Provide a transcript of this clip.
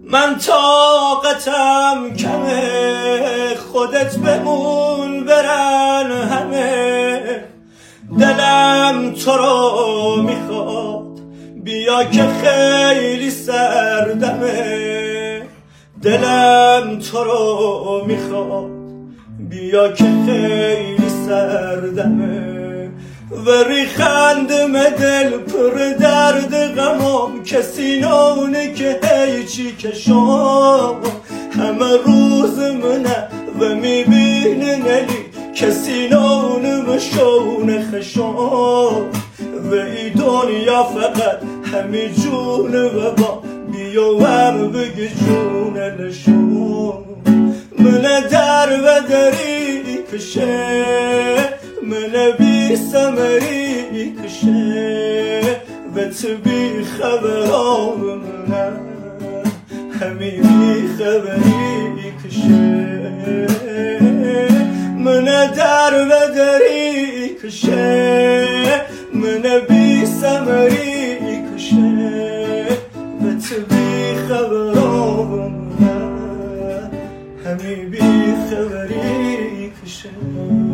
من طاقتم کمه، خودت بمون برن همه. دلم تو رو میخواد بیا که خیلی سردمه. دلم تو رو میخواد بیا که خیلی سردمه. وری خندم دل پر درد غمام، کسی نونه که هیچی کشام. همه روز منه و میبینه نلی، کسی نونه مشونه خشام. و ای دنیا فقط همی جونه و با بیا هم بگی جونه نشون. منه در و دری کشه، منه بی سمری کشه. و تو بی خبرام منه همی بی خبری کشه. منه در و دری کشه، منه بی سمری کشه. و تو بی خبرام منه همی بی خبری کشه.